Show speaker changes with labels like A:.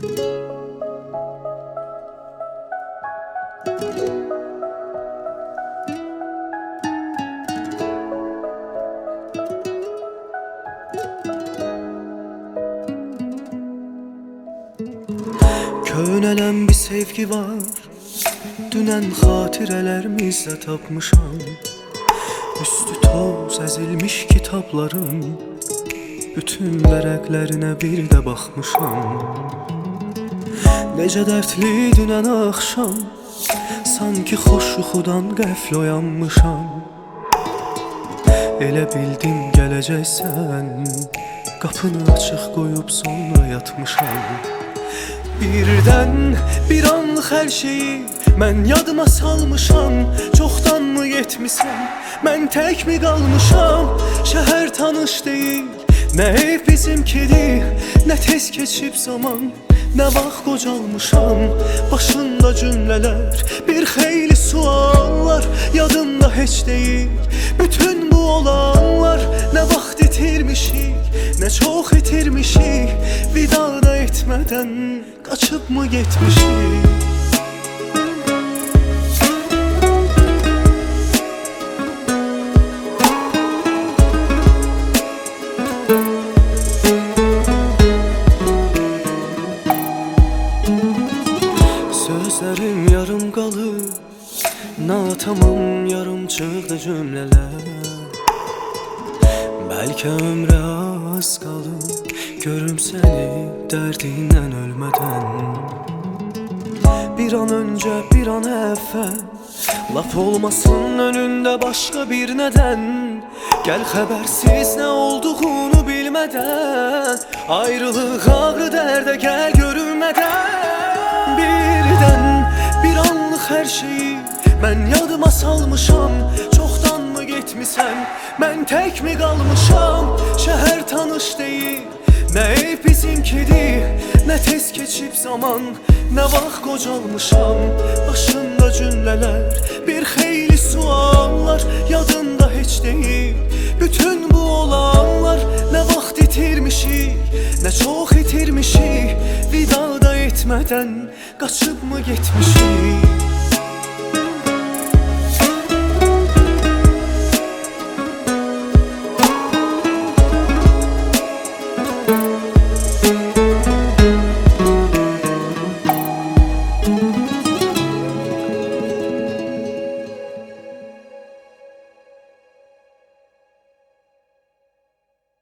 A: Könelen bir sevgi var, dünen hatirələrimizlə tapmışam. Üstü toz əzilmiş kitabların bütün vərəqlərinə bir də baxmışam. Necə dərdli dünən axşam, sanki xoş yuxudan qəfl oyanmışam. Elə bildim gələcəksən, qapını açıq qoyub sonra yatmışam. Birdən bir anlıq hər şeyi mən yadıma salmışam. Çoxdan mı yetmisən, mən tək mi qalmışam? Şəhər tanış deyil, nə ev bizimkidir, nə tez keçib zaman, nə vaxt qocalmışam. Başında cümlələr, bir xeyli suallar, yadımda heç deyil. Bütün bu olanlar, nə vaxt itirmişik, nə çox itirmişik. Vida da etmədən qaçıb mı getmişik? Sözlərim yarım qalıb, natamam yarım çıxdı cümlələr. Bəlkə ömrə az qalıb, görüm səni dərdindən ölmədən. Bir an öncə, bir an əvvəl, laf olmasın önündə başqa bir nədən. Gəl xəbərsiz nə olduğunu bilmədən, ayrılıq ağrı dərdə gəl görünmədən. Birdən bir anlıq hər şeyi mən yadıma salmışam. Çoxdan mı getmisən, mən tək mi qalmışam? Şəhər tanış deyil, nə ev bizimkidir, nə tez keçib zaman, nə vaxt qocalmışam. Başında cümlələr, bir xeyli suallar, yadımda heç deyil. Bütün bu olanlar, nə vaxt itirmişik, nə çox itirmişik. Vida da etmədən qaçıb mı getmişik?